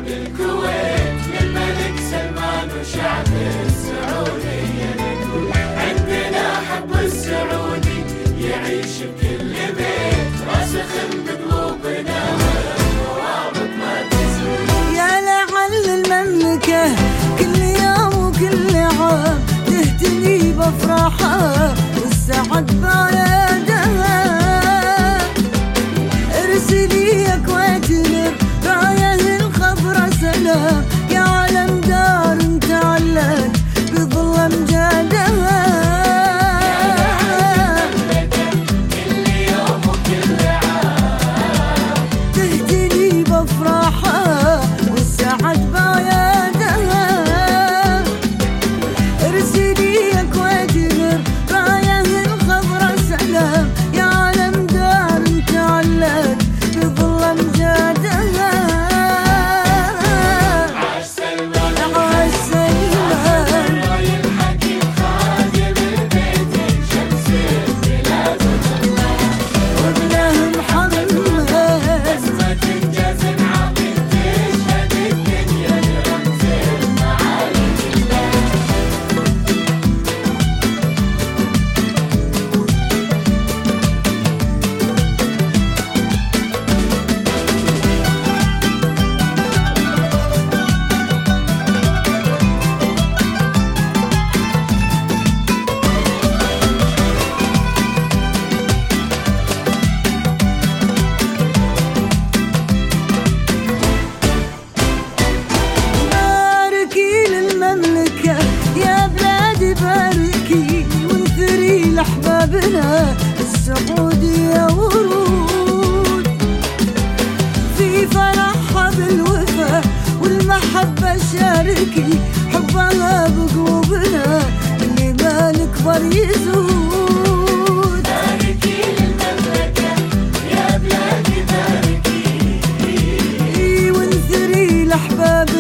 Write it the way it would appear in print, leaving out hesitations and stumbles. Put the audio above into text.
بالكويت للملك سلمان وشعب السعودية نقول عندنا حب السعودي يعيش بكل بيت راسخ بقلوبنا والروابط ما تزول. يا لعل المملكة كل يوم وكل عام تهتني بأفراحها والسعد بلدها. ارسلي يا كويتنا راية الخضرا سلام يا علم دار تعلق بظل امجادها. كل يوم وكل عام تهتني بأفراحها والسعد بيدها. ارسلي يا كويتنا راية الخضرا سلام يا علم دار تعلق بظل امجادها. عاش سلمان عاش سلمان راي الحكيم خادم البيت شمس البلاد وابنه محمد اسمة تنجز عظيم تشهد الدنيا لرمز المعالي. باركي للمملكة يا بلادي باركي وانثري لأحبابنا السعودية ورود في فرحها بالوفا والمحبة شاركي حبها بقلوبنا اللي ما نكبر يزود. باركي للمملكة يا بلادي باركي وانثري لأحبابنا